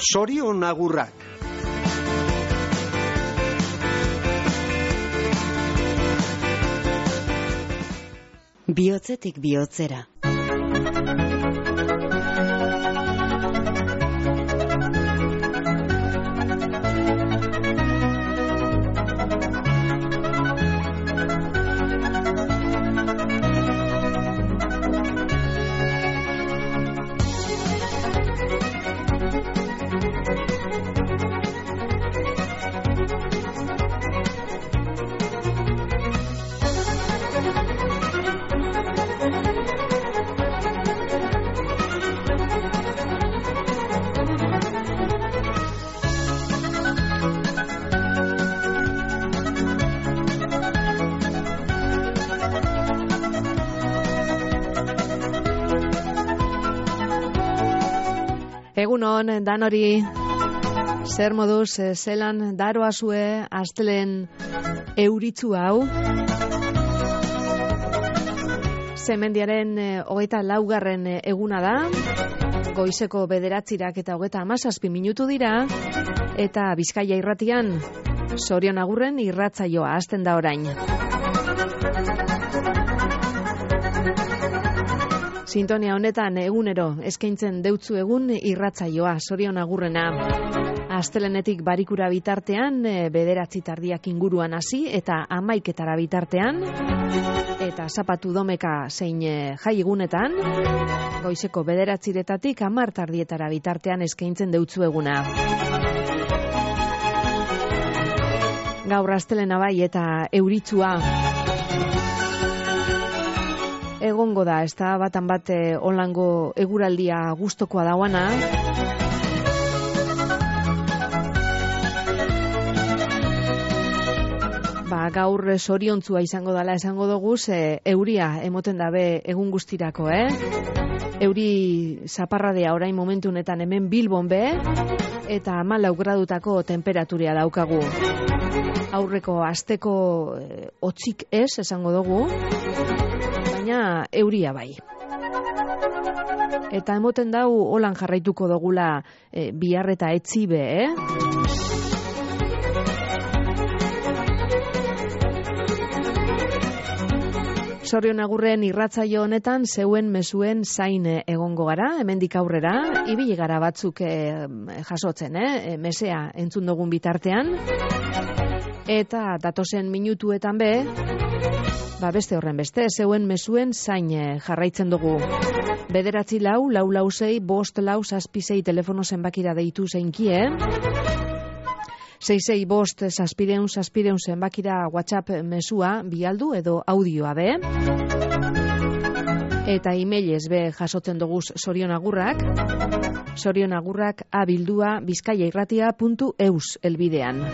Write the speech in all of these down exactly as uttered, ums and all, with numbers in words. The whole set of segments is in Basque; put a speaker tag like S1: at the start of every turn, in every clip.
S1: Zorion agurrak.
S2: Bihotzetik bihotzera.
S3: Egunon, danori, zer moduz, zelan daroazue astelen euritzu hau. Zemendiaren hogeita laugarren eguna da, goizeko bederatzirak eta hogeita hamazazpi minutu dira, eta Bizkaia irratian, Zorion agurren irratsaioa hasten da orain. Sintonia honetan egunero eskaintzen deutzu egun irratsaioa Zorion agurrena. Astelenetik barikura bitartean, bederatzi tardiak inguruan hasi eta hamaiketara bitartean, eta zapatu domeka zein jai egunetan, goizeko bederatziretatik hamar tardietara bitartean eskaintzen deutzu eguna. Gaur astelena bai eta euritsua egongo da, ez da batan bat onlango eguraldia gustokoa dauana. Ba, gaur zoriontzua izango dela esango dugu, ze euria emoten dabe egun guztirako, eh? Euri zaparradea orain momentu honetan hemen Bilbon be, eta hamalau gradutako temperaturia daukagu. Aurreko asteko eh, hotzik ez esango dugu, baina euria bai. Eta emoten dau holan jarraituko dugula e, bihar eta etzibe, eh? Zorion agurren irratsaio honetan zeuen mezuen zain egongo gara, hemendik aurrera, ibili gara batzuk e, jasotzen, eh? Mesea entzun dugun bitartean, eta datozen minutuetan be, ba beste horren beste, zeuen mezuen zain jarraitzen dugu. Bederatzi lau, lau lau zei, bost lau, zazpisei telefono zenbakira deitu zeinkie. Sei sei bost, zazpireun, zazpireun zenbakira WhatsApp mesua, bialdu edo audioa be. Eta emailez be jasotzen dugu Zorion agurrak. Zorion agurrak abildua bizkaiairratia puntu eus elbidean.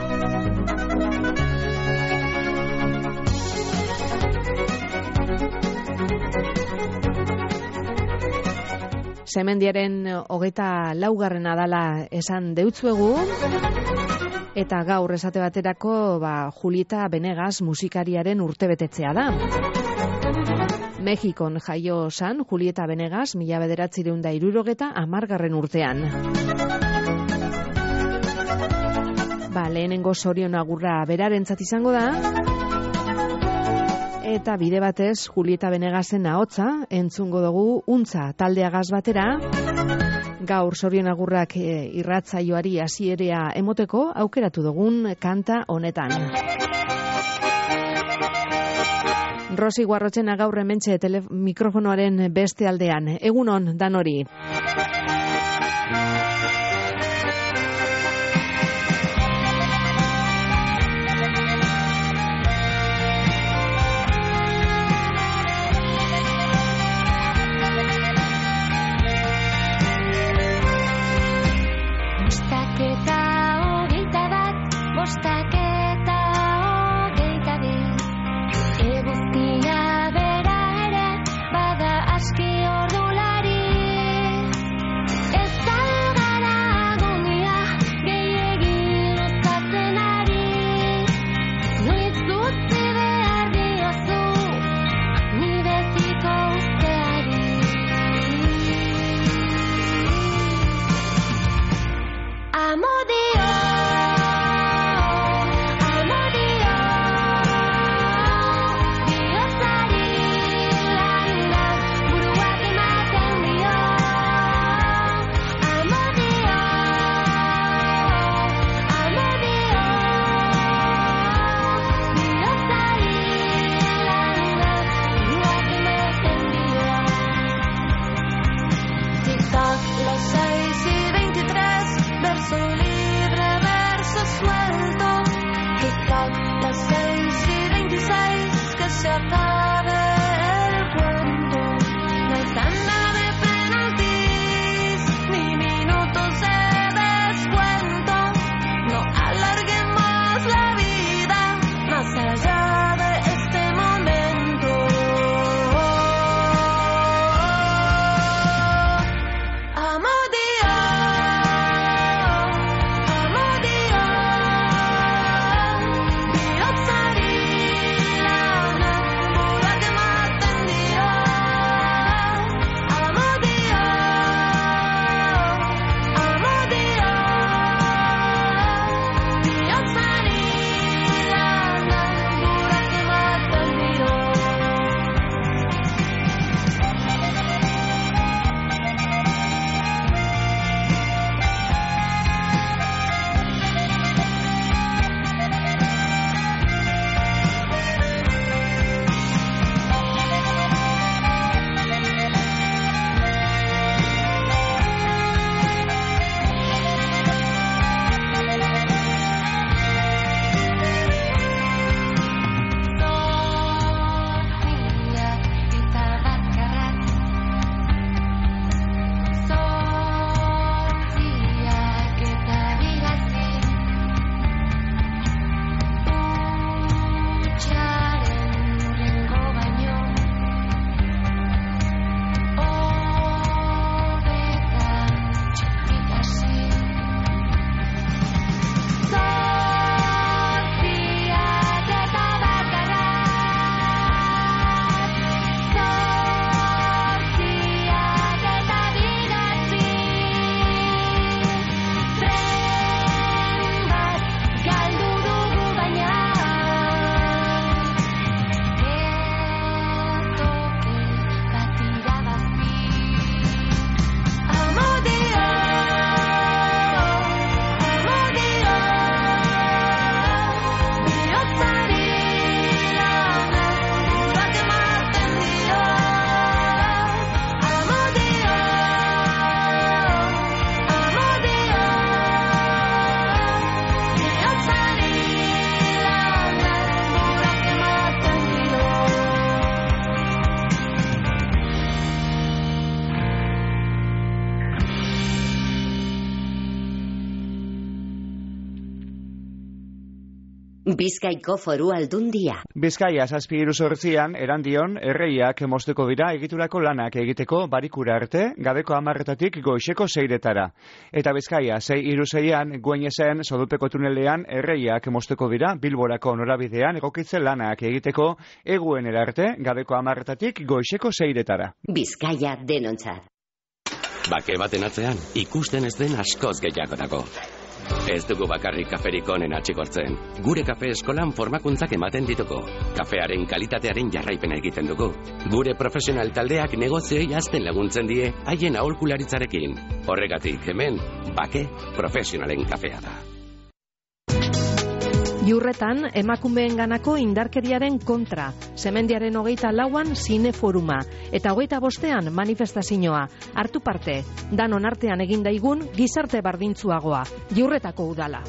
S3: Zemendiaren hogeita laugarrena dala esan deutzuegu, eta gaur esate baterako ba, Julieta Venegas musikariaren urtebetetzea da. Mexikon jaio zan Julieta Venegas mila bederatzireun da hirurogeta hamargarren urtean. Ba, lehenengo Zorion agurra berarentzat izango da, eta bide batez Julieta Venegasen ahotsa entzungo dugu untza taldeagaz batera, gaur Zorion agurrak e, irratsaioari hasierea emoteko aukeratu dugun kanta honetan. Rosi Guarrotxena gaur hementxe mikrofonoaren beste aldean. Egunon danori.
S4: Eguzkia bera ere bada aski ordulari.
S1: Bizkaiko Foru Aldundia.
S2: Bizkaia zazpi hiru zortzian erandion erreiak mozteko dira egiturako lanak egiteko barikura arte gabeko hamarretatik goizeko seiretara. Eta Bizkaia sei hiru seian Gueñesen Sodupeko tunelean erreiak mozteko dira Bilborako norabidean egokitze lanak egiteko eguenera arte gabeko hamarretatik goizeko seiretara.
S1: Bizkaia denontzat.
S4: Bake baten atzean ikusten ez den askoz gehiago dago. Ez dugu bakarrik kaferik onen atxikortzen. Gure kafe eskolan formakuntzak ematen ditugu. Kafearen kalitatearen jarraipena egiten dugu. Gure profesional taldeak negozioei hazten laguntzen die haien aholkularitzarekin. Horregatik hemen, bake profesionalen kafea da.
S3: Jurretan, emakumeen ganako indarkeriaren kontra. Semendiaren hogeita lauan zineforuma. Eta hogeita bostean manifestazioa. Hartu parte, danon artean egin daigun gizarte bardintzuagoa. Jurretako udala.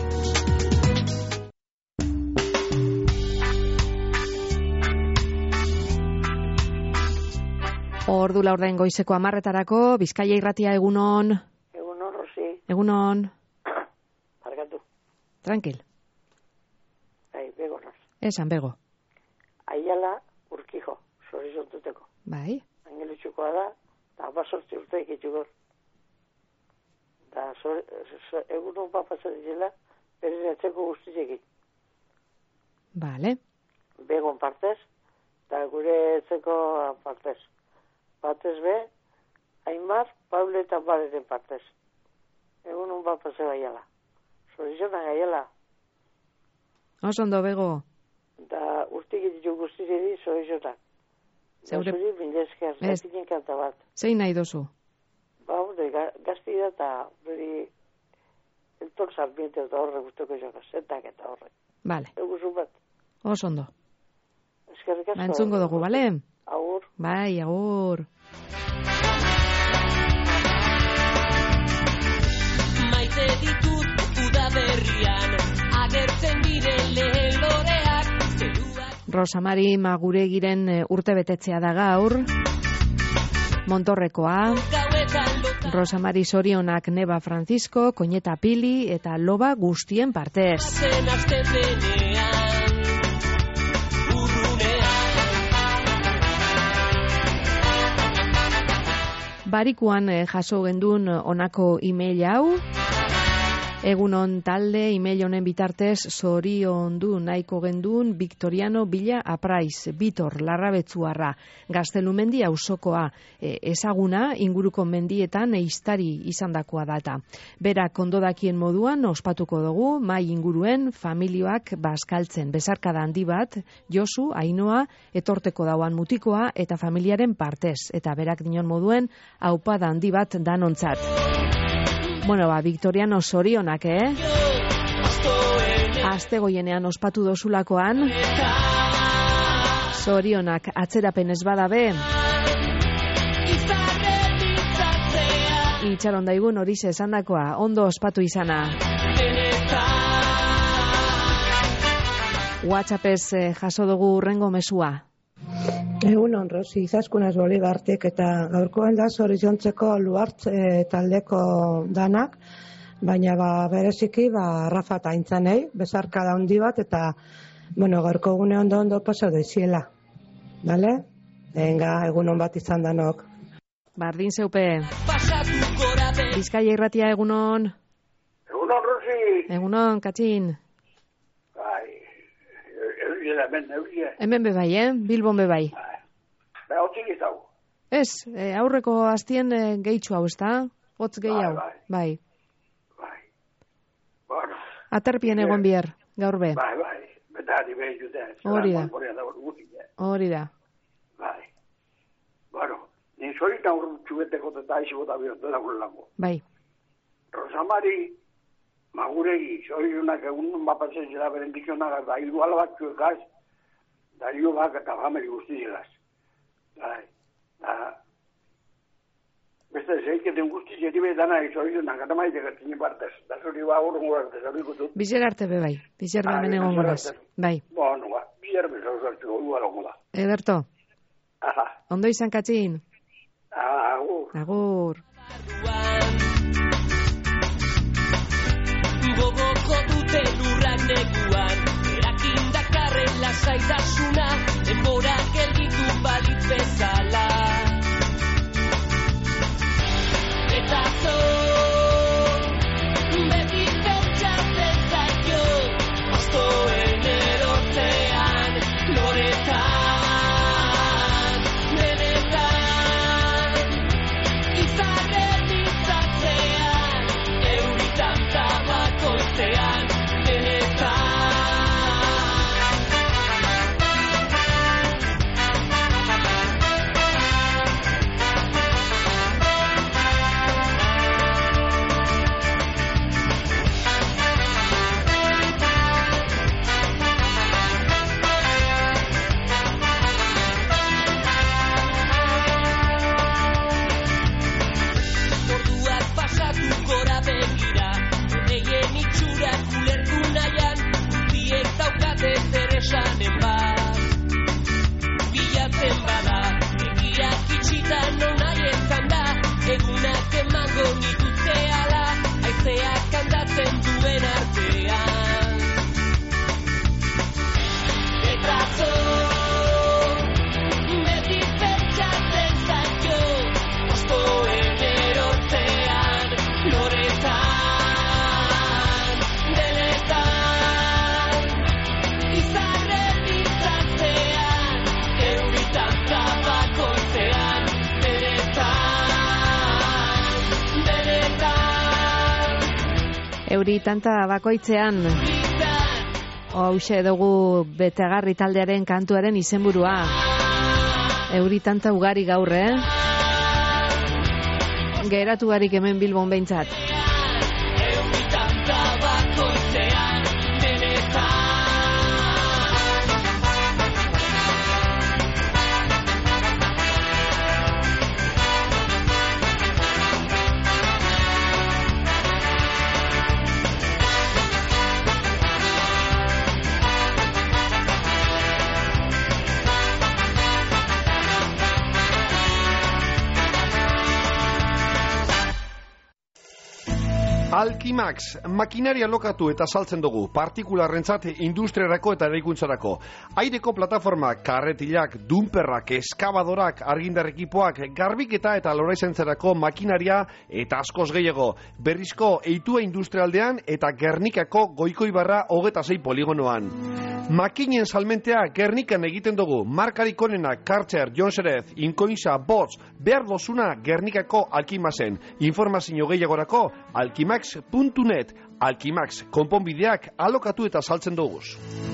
S3: Ordu laurden goizeko hamarretarako, Bizkaia irratia egunon.
S5: Egunon, Rosi.
S3: Egunon.
S5: Barkatu.
S3: Tranquil.
S5: Bai, bego naz.
S3: Esan, bego.
S5: Aiala Urkijo, sorizontuteko.
S3: Bai.
S5: Angelitxukoa da, eta basortzi urte ikitxukor. Da, egunon papatzen dizela, bere atzeko guztitzekin.
S3: Bale.
S5: Begon partez, eta gure atzeko partez. Batez be, Aimar, Paule eta Baleren partez. Egunon papatzen aiala. Sorizonan aiala.
S3: Osondo, bego.
S5: Da, urtik ditu guztiteri sorizonak.
S3: Zeure...
S5: Zuri, bindezker, zatinen kanta bat.
S3: Zein nahi dozu?
S5: Ba, hori, gazti da eta beri entok sarmiente eta horre guztoko joka, zentak eta horre.
S3: Bale.
S5: Eguzu bat.
S3: Osondo.
S5: Eskerrik asko.
S3: Mantzungo dugu, bale?
S5: Agur.
S3: Bai, agur.
S6: Maite ditut udaberrian, agertzen diren lehen loreak, zeruak...
S3: Rosamari Maguregiren urte betetzea da gaur. Montorrekoa. Rosamari Sorionak Neba Francisco, Koñeta Pili eta Loba guztien partez. Barikuan jaso gendun honako email hau. Egunon talde, email honen bitartez, zoriondu nahiko gendun Victoriano Villa Apraiz, Bitor, Larrabetzuarra, Gaztelumendi auzokoa, e, ezaguna inguruko mendietan eiztari izandakoa data. Berak ondodakien moduan ospatuko dugu, mai inguruen familioak bazkaltzen. Bezarkada handi bat, Josu, Ainoa, etorteko dauan mutikoa eta familiaren partez. Eta berak dinon moduen, aupada handi bat danontzat. Bueno, ba, Victoriano zorionak, eh? Aste goienean ospatu dozulakoan. Zorionak atzerapen ez badabe. Itxaron daigun horixe esandakoa, ondo ospatu izana. WhatsAppez eh, jaso dugu urrengo mesua.
S7: Egunon, Rosi, izaskunaz boligartik eta gaurkoan da zorizontzeko luartz e, taldeko danak, baina ba, bereziki ba, Rafa eta Aintzanei, bezarka da handi bat, eta bueno, gaurko gune ondo ondo paso doiziela. Bale? Venga, egunon bat izan danok.
S3: Bardin zeupe. Bizkaia irratia egunon.
S8: Egunon, Rosi.
S3: Egunon, Katxin.
S8: Hemen,
S3: hemen bebai, eh? Bilbon bebai.
S8: Ba, hotzik izau.
S3: Ez, eh, aurreko hastien eh, gehitxu hau, ezta? Hotz gehiago.
S8: Bai,
S3: bai.
S8: Bai. Bueno.
S3: Aterpien egon bier, gaur be.
S8: Bai, bai. Betari behi jute.
S3: Hori da. Hori da.
S8: Bai. Bueno, ni zorita urru txubeteko eta aixi bota bihortu da gure lango.
S3: Bai.
S8: Rosamari Maguregi, zorionak egun bapatzen zela beren gizonak, da hiru alabatxuekaz, da hiru bak eta fameri guztizilaz. Bai, da, beste zeiketen guztizeti bedana, zorionak eta maite gertini partez, da zori ba urrun gurarte, zori gutut.
S3: Bizer arte be bai, bizer da hemen egon guraz. Bai.
S8: Bueno, ba, bizer bezau zartxuko, igual ongo da.
S3: Eberto.
S8: Aha.
S3: Ondo izan, Katxin.
S8: Agur.
S3: Agur.
S6: Gogoko dute lurrak neguan, loretan, denetan, izarren izatzean, euritan zabakoitzean, denetan, denetan.
S3: Euri tanta bakoitzean. Hauxe dugu Betegarri taldearen kantuaren izenburua. Euri tanta ugari gaur, eh? Geratu garik hemen Bilbon behintzat.
S6: Euri tanta bakoitzean, denetan.
S9: Alkimax, makinaria lokatu eta saltzen dugu, partikularrentzat industriarako eta eraikuntzarako. Aireko plataformak, karretilak, dumperrak, eskabadorak, argindar ekipoak, garbiketa eta loraizentzarako makinaria eta askoz gehiago. Berrizko eitua industrialdean eta Gernikako Goikoibarra hogeta sei poligonoan. Makinen salmentea Gernikan egiten dugu, markarik onena, Karcher, Jonserez, Inkoinza, Bots, behar dozuna Gernikako Alkimaxen. Informazio gehiagorako, alkimax puntu net, Alkimax, konponbideak alokatu eta saltzen duguz.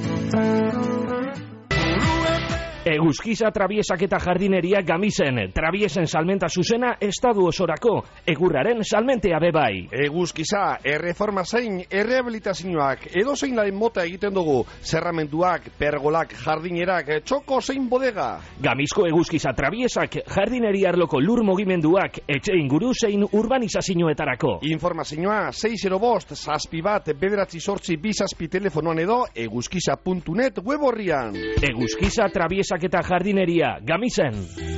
S10: Eguzkiza Trabiesak eta Jardineria Gamisen, Trabiesen salmenta zuzena estadu osorako, egurraren salmentea bebai.
S9: Eguzkiza, erreforma zein, errehabilitazioak, edo zein laren mota egiten dugu, zerramenduak, pergolak, jardinerak, txoko zein bodega.
S10: Gamizko Eguzkiza Trabiesak, Jardineria arloko lur mugimenduak, etxe inguru zein urbanizazioetarako.
S9: Informazioa, sei zero bost, zazpi bat, bederatzi sortzi, bizazpi telefonoan edo, eguzkiza puntu net web horrian.
S10: Eguzkiza Trabiesak eta Jardineria Gamisen.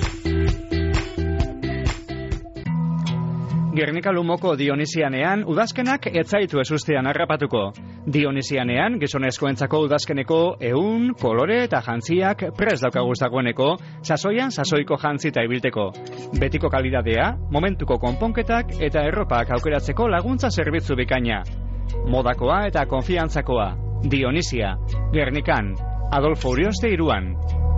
S2: Gernika Lumoko Dionisianean udazkenak etzaitu ezustean harrapatuko. Dionisianean gizonezkoentzako udazkeneko ehun, kolore eta jantziak prest daukaguz dagoeneko, sasoian sasoiko jantzita ibilteko. Betiko kalidadea, momentuko konponketak eta erropak aukeratzeko laguntza zerbitzu bikaina. Modakoa eta konfiantzakoa. Dionisia, Gernikan, Adolfo Urioste iruan.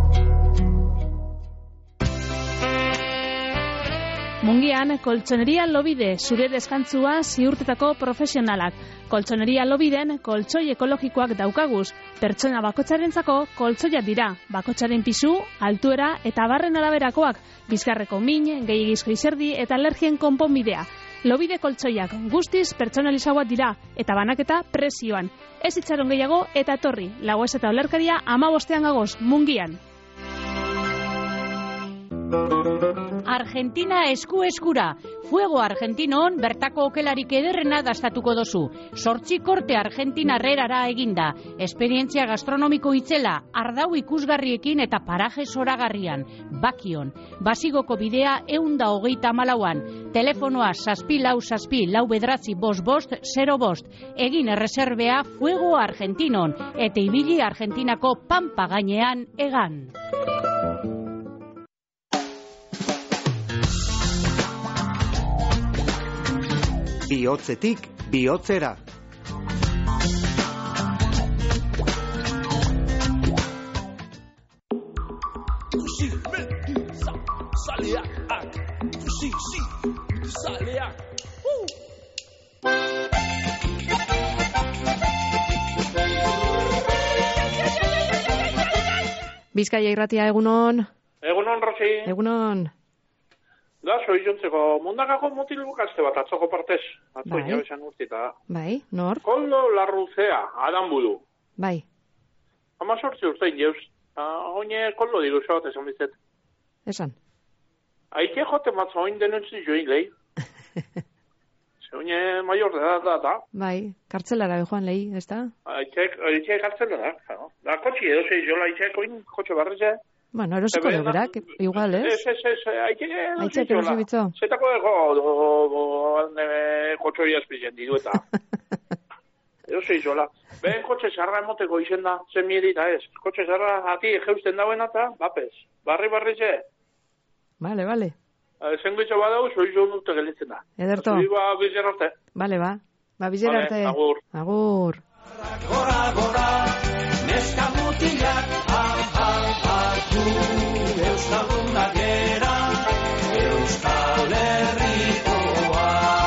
S11: Mungian, Koltsoneria Lobide, zure deskantzua ziurtetako profesionalak. Koltsoneria Lobiden, koltsoi ekologikoak daukaguz. Pertsona bakotxarentzako koltsoiak dira. Bakotxaren pisu, altuera eta barren araberakoak. Bizkarreko min, gehiagizko izerdi eta alergien konponbidea. Lobide koltsoiak guztiz pertsonalizagoak dira eta banaketa prezioan. Ez itxaron gehiago eta etorri. Lagoez eta olerkaria amabostean gagoz, Mungian.
S12: Argentina esku eskura. Fuego Argentinon bertako okelarik ederrena dastatuko dozu. Sortzi korte Argentina herrerara eginda. Esperientzia gastronomiko itzela, ardau ikusgarriekin eta paraje zoragarrian. Bakion. Basigoko bidea eunda hogeita malauan. Telefonoa zazpi lau zazpi lau bedratzi bost bost zero bost. Egin erreserbea Fuego Argentinon. Eta ibili Argentinako pampa gainean egan.
S13: Bihotzetik bihotzera.
S6: Tusi, me, sa, zaleak, ak, tusi, si, zaleak.
S3: Bizkaia irratia, egunon.
S14: Egunon, Rosi.
S3: Egunon.
S14: Da, soi jontzeko mundakako motil bukazte bat, atzoko partez. Atzo
S3: Bai.
S14: inabesan urtita.
S3: Bai, nor?
S14: Koldo Larruzea, Adam Budu.
S3: Bai.
S14: Hama sortzi urtein jeuz. Oine koldo diru bat esan bizet.
S3: Esan.
S14: Aike jote matzo oin denutzi join lehi. Se oine mayor de edad da, da.
S3: Bai, kartzelara joan lehi, ez da?
S14: Aike, aike kartzela da. claro. Da, kotxi edo zei jola aike oin, kotxe barretxe.
S3: Bueno, erosiko
S14: Ebe,
S3: dugurak, igual, ez?
S14: Ez, ez, ez, aike edo
S3: Aitze,
S14: zei jola.
S3: erosi bitzo.
S14: Zetako ego, kotxoi azpizen didu eta. Edo zei jola. Behen kotxe zarra emoteko izen da, zen miedita ez. Kotxe zarra ati jeusten dauen eta, bapez. Barri barri ze.
S3: Vale, vale.
S14: Zengoitza badau, soizu dute gelitzen da.
S3: Ederto.
S14: Zuri ba, bizera arte.
S3: Bale, ba. Ba, bizera arte.
S14: Agur.
S3: Agur.
S6: Gora, gora, neska mutilak, ah, ah, ah, du, Euskaldunak gera, Euskal Herrikoa.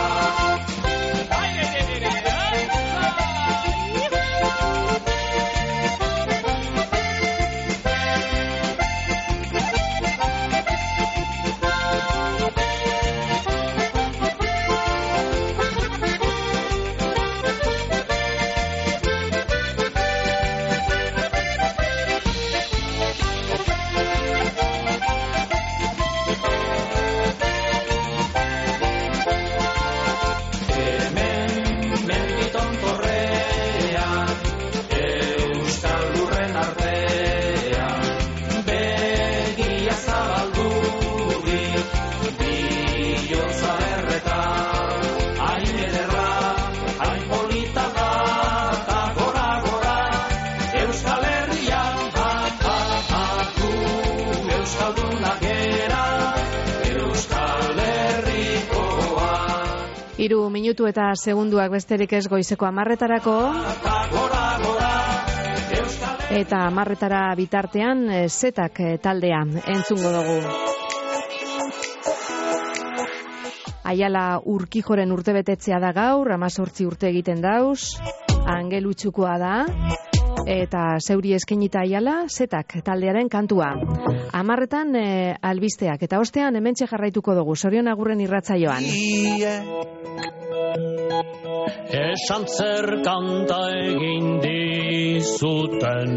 S3: Hiru minutu eta segunduak besterik ez goizeko hamarretarako. Eta hamarretara bitartean zetak taldea entzungo dugu. Aiala Urkijoren urtebetetzea da gaur, hamazortzi urte egiten dauz, angelutxukoa da, eta zeuri eskenita Aiala zetak taldearen kantua. Hamarretan e, albisteak, eta ostean hementxe jarraituko dugu, Sorion Agurren irratsaioan.
S15: Esan zer kanta egin dizuten,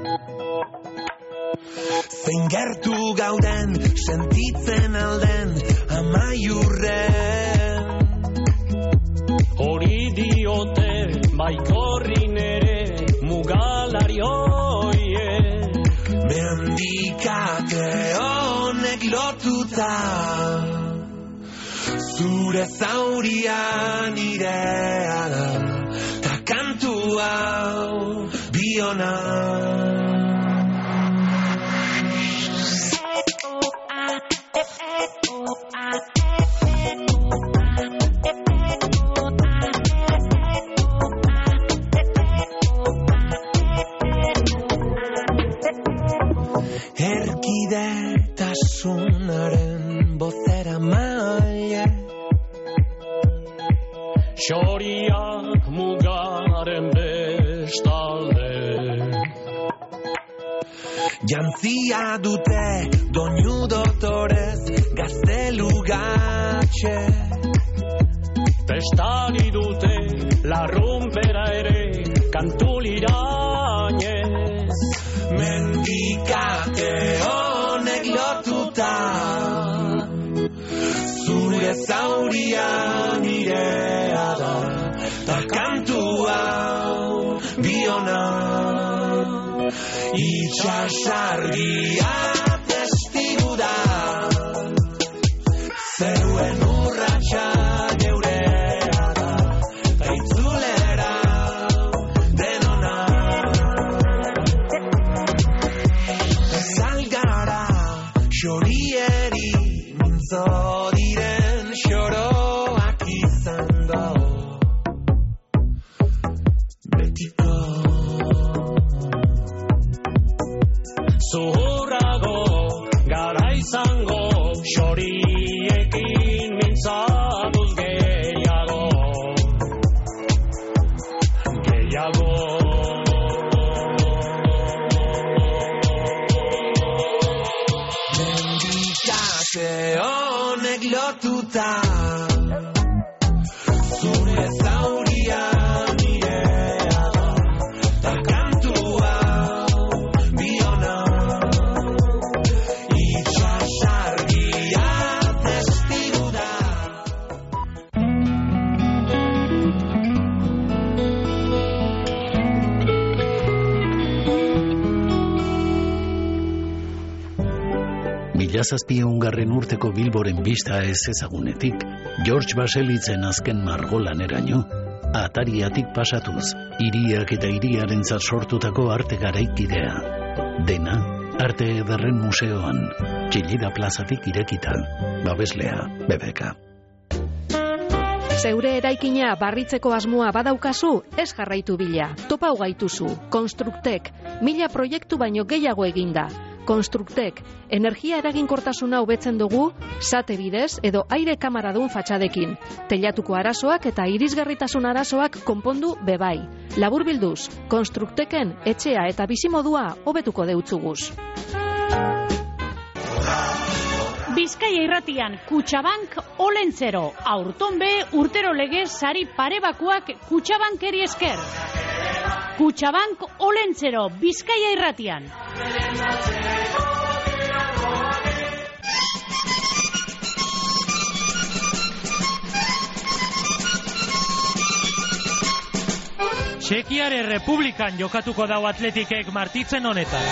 S15: zein gertu gauden sentitzen alden amaiurren. Hori diote baikorrin ere mugalari hoiek, mendikate honek lotuta, zure zaurian irea da, ta kantu hau biona. Erkidetasunaren bozera maile, xoriak mugaren bestalde, jantzia dute doinu dotorez gaztelu gatxe, testari dute larrumpera ere kantulirainez, mendikate honek lotuta, zure zaurian irea da, ta kantu hau biona. Itxasargia testigu da, zeruen urratxa geurea da, ta itzulera denona. Zalgara xorieri mintzo diren xoroak izan da, betiko. Zuhurrago gara izango xoriekin mintzatuz gehiago, gehiago. Mendikate honek lotuta, zure zaurian irea da, ta kantu hau biona. Itxasargia testigu da.
S16: Mila zazpiehungarren urteko Bilboren bista ez ezagunetik, George Baselitzen azken margolaneraino, atariatik pasatuz, hiriak eta hiriarentzat sortutako arte garaikidea. Dena, Arte Ederren Museoan, Txillida plazatik irekita. Babeslea, B B K.
S3: Zeure eraikina barritzeko asmoa badaukazu, ez jarraitu bila. Topau gaituzu. Konstruktek, mila proiektu baino gehiago eginda. Konstruktek, energia eraginkortasuna hobetzen dugu, sate bidez edo aire kamaradun fatxadekin. Telatuko arazoak eta irisgarritasun arazoak konpondu bebai. Laburbilduz, Konstrukteken etxea eta bizimodua hobetuko deutzuguz.
S12: Bizkaia irratian Kutxabank Olentzero, aurton be urtero legez sari parebakuak Kutxabankeri esker. Kutxabank Olentzero, Bizkaia irratian.
S17: Txekiare Republikan jokatuko dau Atletikek martitzen honetan.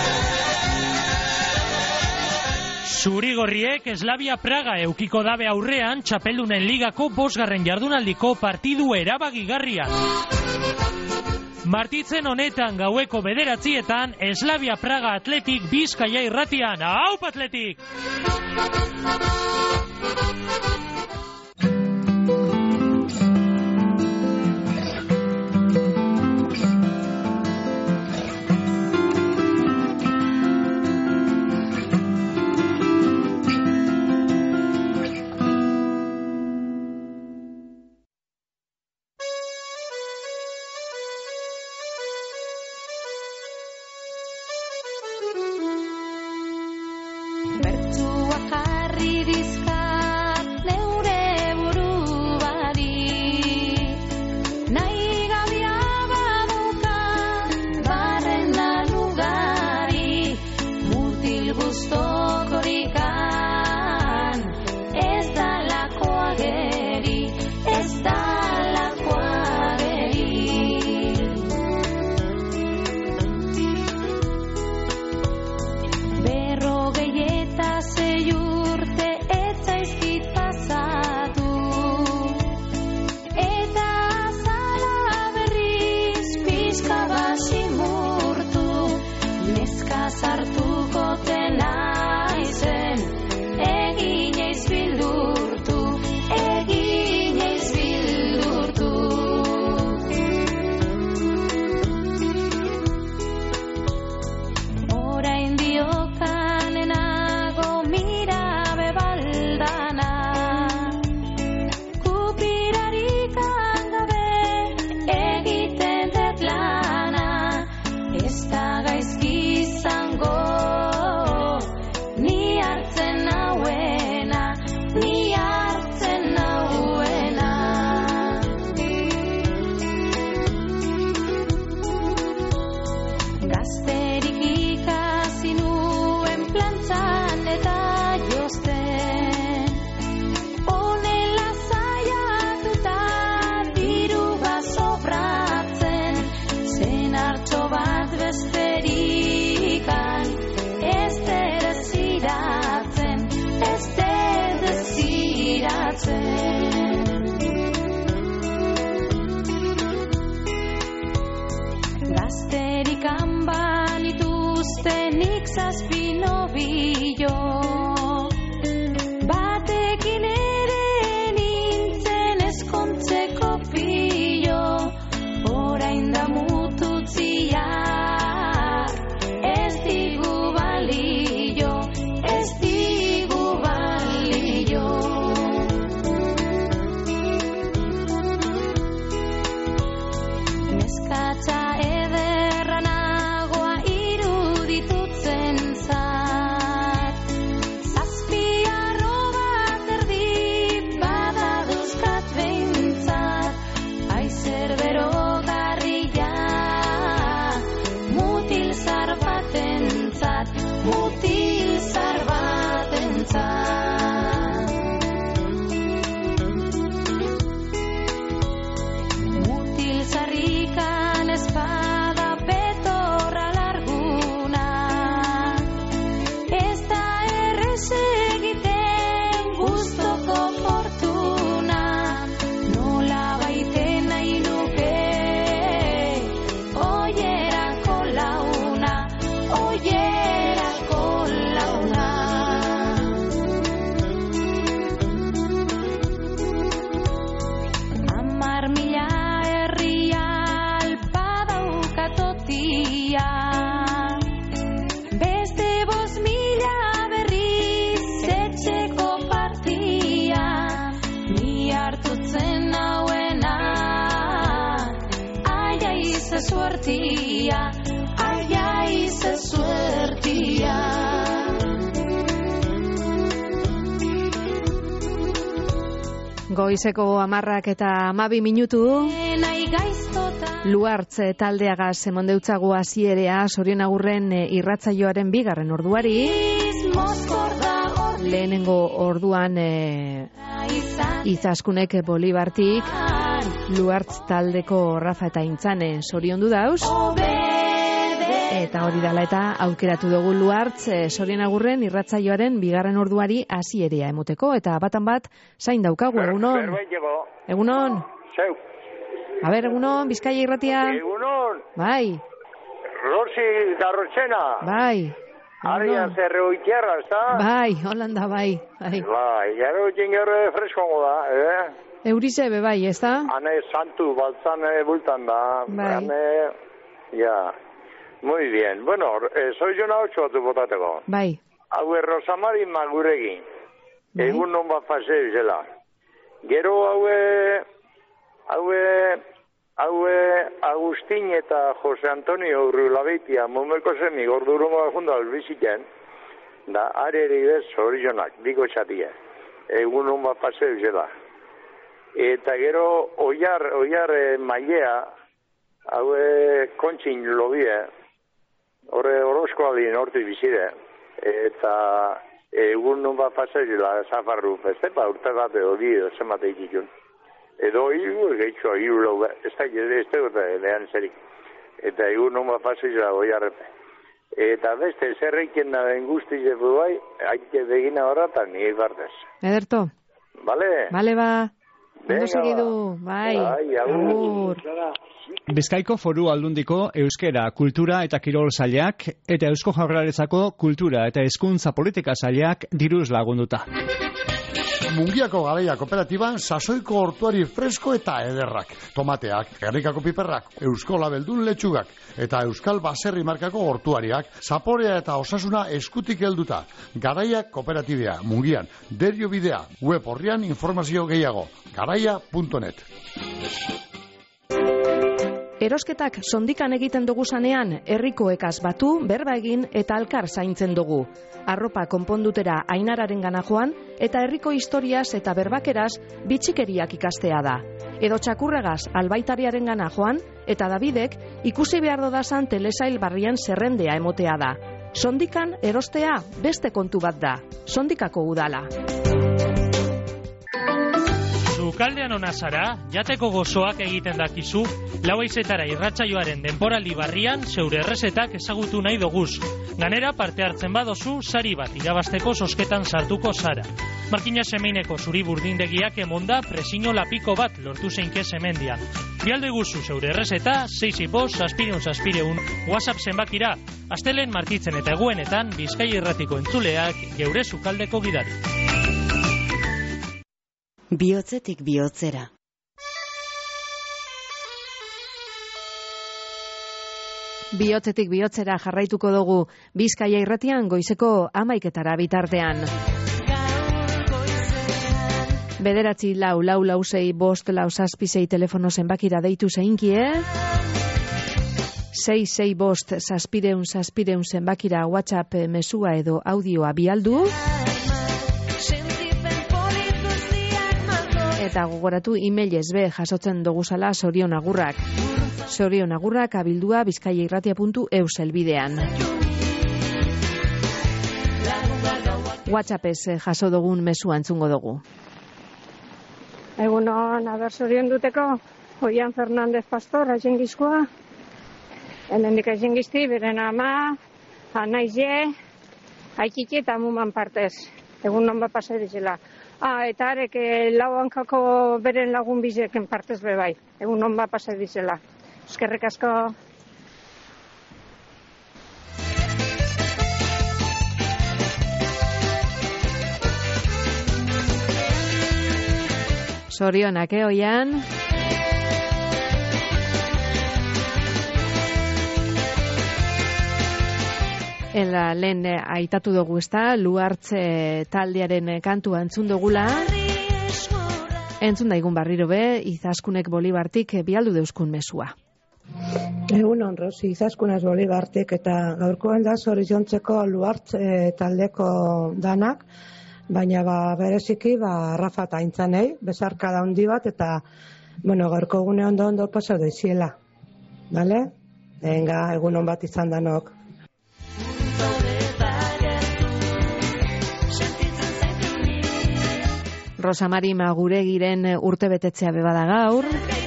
S17: Zurigorriek Slavia Praga eukiko dabe aurrean txapeldunen ligako bosgarren jardunaldiko partidu erabagigarrian. Martitzen honetan gaueko bederatzietan Slavia Praga Atletik Bizkaia irratian. Aup Atletik!
S18: Ederra nagoa iruditutzen zait. mila herria alpadauka totia. Beste bost mila berriz etxeko partia. Ni hartutzen hauena, aia ize suertia, aia ize suertia.
S3: Goizeko hamarrak eta hamabi minutu. Luartz taldeagaz emondeutzagu hasierea Sorion Agurren irratsaioaren bigarren orduari. Lehenengo orduan e, Izaskunek Bolibartik, Luartz taldeko Rafa eta Intzane soriondu dauz. Eta hori dala eta aukeratu dugu Luartz e, Sorion Agurren irratsaioaren bigarren orduari hasierea emoteko, eta batan bat zain daukagu. Egunon. Egunon.
S19: Zeu.
S3: A ber, egunon, Bizkaia irratia.
S19: Egunon.
S3: Bai.
S19: Rosi Garrotxena.
S3: Bai.
S19: Arian zerreo itxerra, ez da?
S3: Bai, Holanda, bai. Bai,
S19: bai gero itxingerre freskongo da, eh?
S3: Eurize be bai, ez da?
S19: Hane santu, baltzan bultan da.
S3: Bai.
S19: Hane, ja. Muy bien. Bueno, eh, soy yo na ocho batu botateko.
S3: Bai.
S19: Hau er Rosamari Maguregin. Bai. Egun non bat paseu zela. Gero haue, haue, haue Agustin eta Jose Antonio Urrulabeitia momeko zemi gordurumo junda albiziken, da areri bez horizionak, biko txatia. Egun non bat paseu zela. Eta gero oiar, oiar e, mailea, haue kontxin lobie, horre orozko alin horti bizire, eta egun nun bat pasazila zafarru, beste pa urte bat edo di, zemate ikikun. Edo hiru, gehitxo, hiru lau, ez da, ez da, lehan zerik. Eta egun nun bat pasazila goi arrepe. Eta beste, zerreiken da den guzti zepu bai, haike begina horretan nire partez.
S3: Ederto.
S19: Bale?
S3: Bale ba.
S19: Venga,
S3: ondo segidu, bai.
S19: Bai, agur.
S2: Bizkaiko Foru Aldundiko Euskera, Kultura eta Kirol Sailak eta Eusko Jaurlaritzako Kultura eta Hezkuntza Politika Sailak diruz lagunduta.
S20: Mungiako Garaia Kooperatiban sasoiko hortuari fresko eta ederrak, tomateak, gerrikako piperrak, euskola beldun letxugak eta euskal baserri markako hortuariak, zaporea eta osasuna eskutik helduta. Garaia Kooperatibea, Mungian, Derio Bidea, web horrian informazio gehiago, garaia punto net.
S3: Erosketak sondikan egiten dugu zanean, herrikoekaz batu, berba egin eta alkar zaintzen dugu. Arropa konpondutera Ainararen gana joan, eta herriko historiaz eta berbakeraz bitxikeriak ikastea da. Edo txakurragaz albaitariaren gana joan, eta Davidek ikusi behar dodazan telesail barrian zerrendea emotea da. Sondikan erostea beste kontu bat da. Sondikako udala.
S17: Sukaldean ona zara, jateko gozoak egiten dakizu, lau haizetara irratsaioaren denboraldi barrian zeure errezetak ezagutu nahi doguz. Ganera parte hartzen badozu, sari bat irabasteko sosketan sartuko zara. Markina semeineko zuri burdindegiak emonda presino lapiko bat lortu zeinke semendia. Bialde guzu zeure errezeta, seizi bost, saspireun saspireun, WhatsApp zenbakira, astelen martitzen eta eguenetan Bizkaia irratiko entzuleak geure sukaldeko gidari.
S1: Bihotzetik bihotzera.
S3: Bihotzetik bihotzera jarraituko dugu Bizkaia irratian goizeko hamaiketara bitartean. Bederatzi lau, lau lau sei, bost lau zazpi sei telefono zenbakira deitu zeinkie. Sei sei bost zazpireun zazpireun zenbakira WhatsApp mesua edo audioa bialdu. Eta gogoratu emailez be jasotzen doguzala Sorion Agurrak. Sorion Agurrak abildua bizkaiairratia puntu eus elbidean. WhatsAppez jaso dugun mesua entzungo dugu.
S21: Egunon, aber Sorion duteko, Oian Fernandez Pastor, aizengizkoa. Hemendik aizengizti, beren ama, anaize, aikiki eta muman partez. Egun non bat pasadizela. Ah, eta arek lau hankako beren lagun bizeken partez bebai. Egun non bat pasadizela. Eskerrik asko.
S3: Sorionak, eh, Oian? Ela, lehen eh, aitatu dugu, ezta, Luartze taldearen eh, kantua entzun dugula. Entzun daigun barriro be, Izaskunek Bolibartik eh, bialdu deuskun mesua.
S7: Egun on, Rosi, Izaskunaz Bolibartik eta gaurkoan da zorizontzeko Luartze taldeko danak, baina ba, bereziki ba, Rafa eta Aintzanei, bezarka da handi bat, eta bueno, gaurko gune ondo ondo pasau daiziela. Bale? Venga, egun on bat izan danok.
S3: Rosamari Maguregiren urtebetetzea bebada gaur.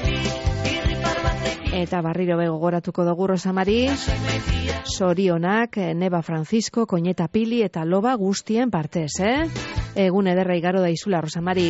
S3: Eta barriro be gogoratuko dugu Rosamari. Sorionak, Neba Francisco, Koñeta Pili eta Loba guztien partez, eh? Egun ederra igaro daizula Rosamari.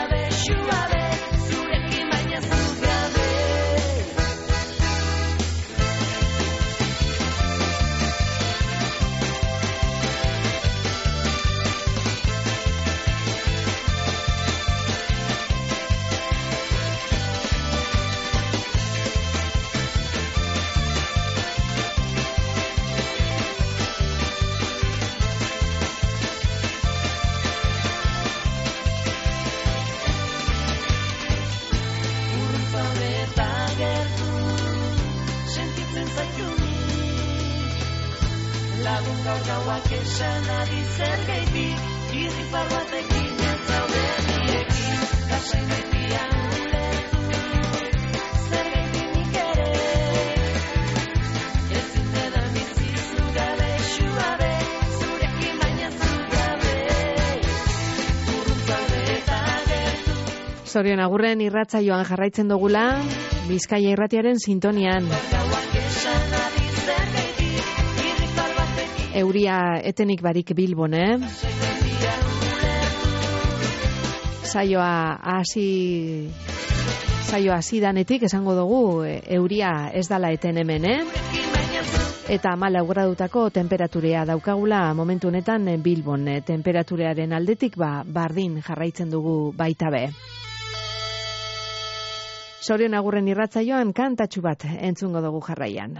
S3: Zorion agurren irratsaioan jarraitzen dugula, Bizkaia irratiaren sintonian. Euria etenik barik Bilbon, eh? Saioa hasi saioa hasi danetik esango dugu euria ez dala eten hemen, eh? Eta hamalau gradutako tenperaturea daukagula momentu honetan Bilbon, eh? Temperaturearen aldetik ba bardin jarraitzen dugu baita be. Zorion agurren irratsaioan kantatxu bat entzungo dugu jarraian.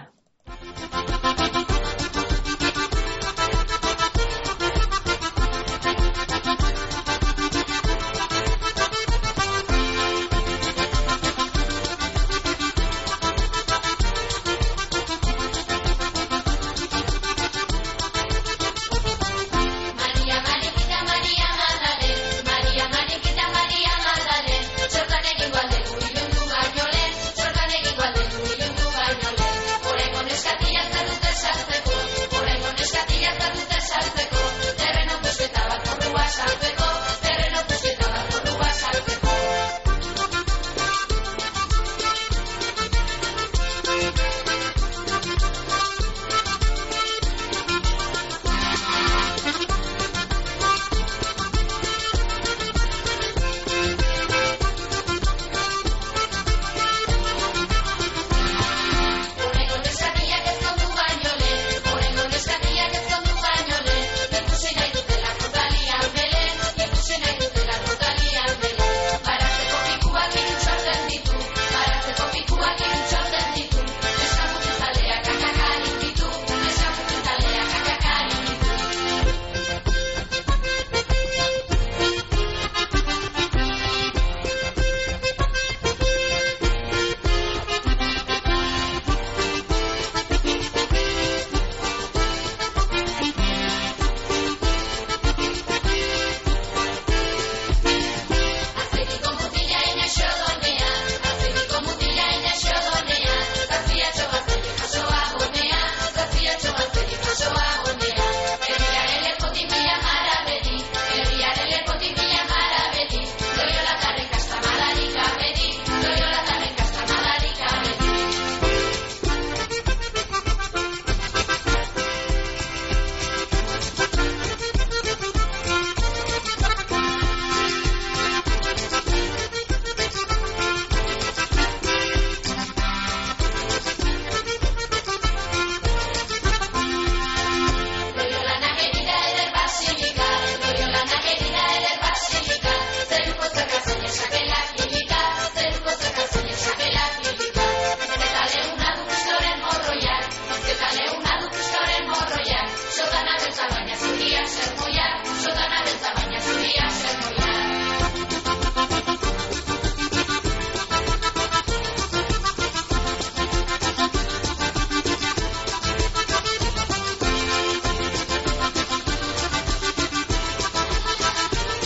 S18: Por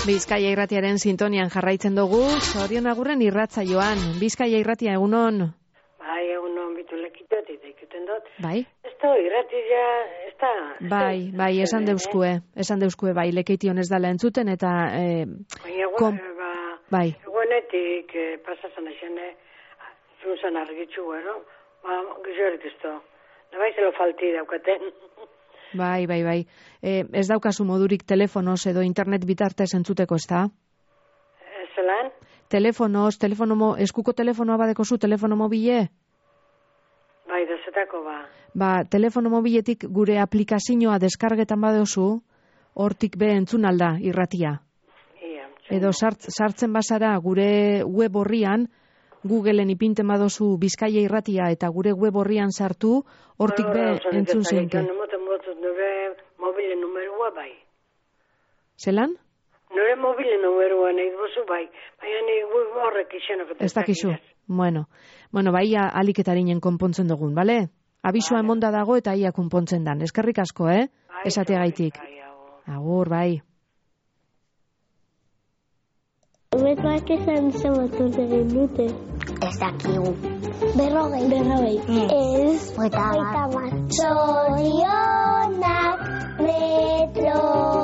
S3: Bizkaia irratiaren sintonian jarraitzen dugu, Zorion agurren irratzaioan. Bizkaia irratia egunon.
S4: Bai, egunon bitulekitetik daikuten dut.
S3: Bai?
S4: Ez da irratia, ez da...
S3: Bai, bai, esan deuskue, esan deuskue, bai, lekeition ez dala entzuten, eta... Eh,
S4: Baina,
S3: kom...
S4: ba,
S3: bai.
S4: egunetik eh, pasatzen esene, zunzan argitxu, ero? Ba, gizorik ez da. Nabai zelo falti daukaten.
S3: Bai, bai, bai. E, ez daukazu modurik telefonoz edo internet bitartez entzuteko, ez da?
S4: Zelan?
S3: Telefonoz, telefono mo, eskuko telefonoa badeko zu, telefono mobile?
S4: Bai, dozetako, ba.
S3: Ba, telefono mobiletik gure aplikazioa deskargetan badeozu, hortik be entzun alda irratia.
S4: Ia,
S3: edo sart, sartzen bazara gure web horrian, Googleen ipinten badozu Bizkaia irratia eta gure web horrian sartu, hortik be entzun zeinte.
S4: Nure mobile numerua bai.
S3: Zelan?
S4: Nure mobile numerua nahi duzu bai. Baina nahi horrek izanok.
S3: Ez dakizu. Bueno, bueno, bai aliketarinen konpontzen dugun, bale? Abisua emonda dago eta ia konpontzen dan. Eskerrik asko, eh? Esateagaitik. Agur, bai.
S22: Metroak esan zenbat urte egin dute. Ez dakigu. Berrogei. Berrogei. Ez. Eta bat. Zorionak metro.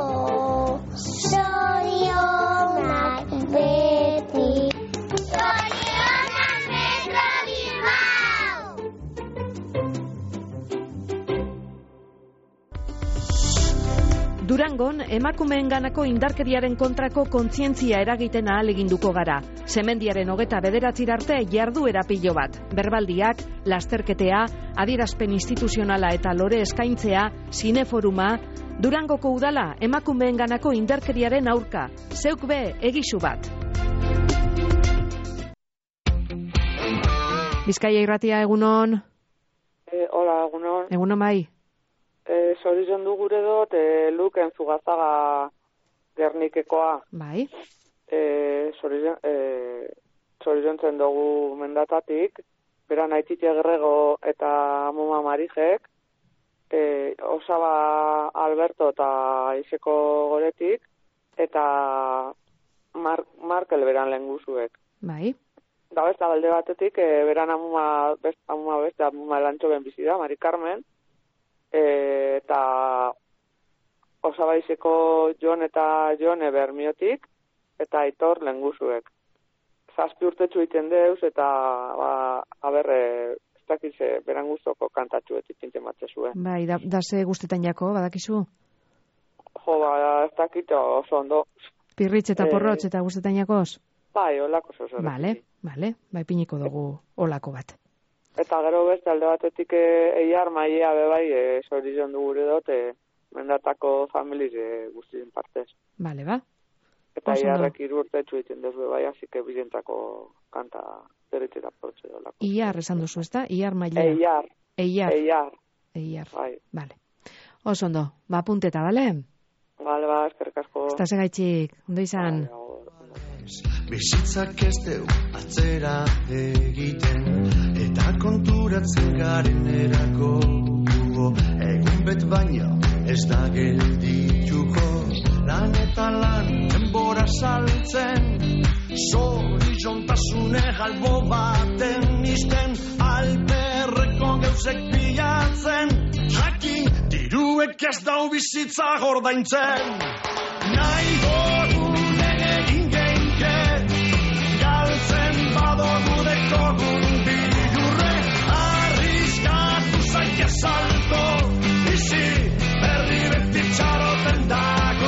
S22: Zorionak beti. Zorionak metro Bilbao.
S3: Durangon, emakumeenganako indarkeriaren kontrako kontzientzia eragiten ahaleginduko gara. Semendiaren hogeta bederatzi arte jarduera pilo bat. Berbaldiak, lasterketea, adierazpen instituzionala eta lore eskaintzea, zineforuma, Durangoko udala emakumeenganako indarkeriaren aurka. Zeuk be egisu bat. Bizkaia irratia egunon.
S23: Eh, hola, egunon.
S3: Egunon bai.
S23: Eh, Zoritzen du gure dut, eh, Luken Zugazaga Gernikekoa.
S3: Bai.
S23: Eh, Zoritzen eh, dugu mendatatik, bera naitite Grego eta Muma Marijek, eh, Osaba Alberto eta Iseko Goretik, eta Mar Markel beran lenguzuek.
S3: Bai.
S23: Da besta balde batetik, eh, beran amuma, best, amuma beste, amuma lantxo ben bizida, Mari Carmen, E, eta Osabaizeko Jon eta Jone Bermiotik eta Aitor lenguzuek. Zazpi urtetxu iten deuz eta ba, aberre ez dakize beran guztoko kantatxuetik pinten batzezue.
S3: Bai, da, da ze guztetan jako, badakizu?
S23: Jo, ba, ez dakite oso ondo.
S3: Pirritz eta porrotz eta guztetan jakoz?
S23: Bai, olako zozo.
S3: Bale, bale, bai piniko dugu olako bat.
S23: Eta gero beste alde batetik eiar maia bebai, e, Zoritzen du gure dut, e, mendatako familiz e, guztien partez.
S3: Bale, ba.
S23: Eta eiarrek irurtetxu egiten dezu bebai, hasi que bilentako kanta deretzera portze dolako.
S3: Iar esan duzu, ez da? Iar maia.
S23: Eiar.
S3: Eiar.
S23: Eiar.
S3: Eiar.
S23: Bai.
S3: Bale. Oso ondo, ba punteta, bale?
S23: Bale, ba, eskerrik asko.
S3: Ez da segaitxik, ondo izan.
S15: Bizitzak ez deu atzera egiten, eta konturatzen garen erako dugu, egun bet baino ez da geldituko, lan eta lan denbora saltzen, zorizontasune galbo baten izten, alperreko geuzek pilatzen, jakin diruek ez dau bizitza gordaintzen, nahi gogunen egin genke, galtzen badogu dekogun bilurre, arriskatu zaike salto, bizi berri beti txaroten dago.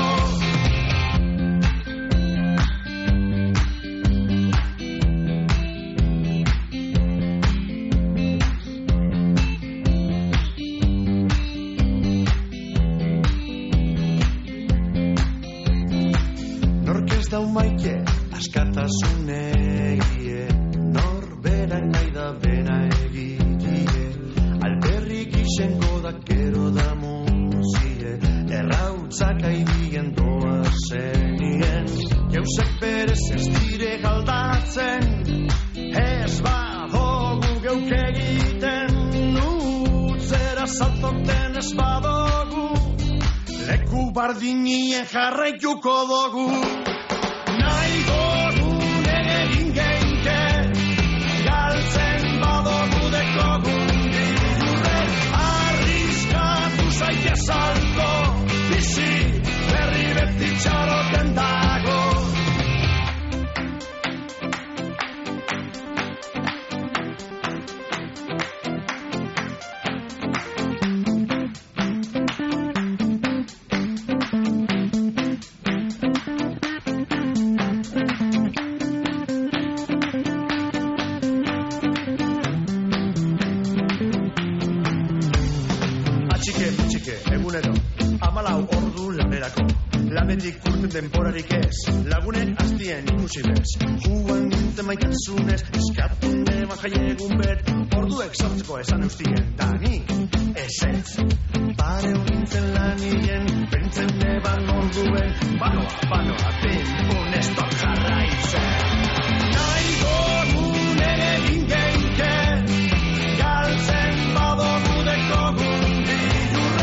S15: Norkez dau maike askatasun egie, norberak nahi da bera egitie, alberrik izengo da kero da muzie, errautzak aidien doa zenien, geuzek berez ez dire galdatzen, ez badogu geuk egiten, utzera saltoten ez badogu, leku bardinien jarraituko dugu. nahi gorun egin genke, galtzen badogu dekogun bidurre, arriskatu zaite salto, bizi berri beti txaroten dago. Denporarik ez, lagunek aztien ikusi bez. Juan gintzen maitasunez, eskatu neban jaiegun bet, orduek sortzeko esan eustien, da nik ezetz. Pare honintzen lanien, pentzen neban orduen, banoa, banoa, pinpun ez dut jarraitzen.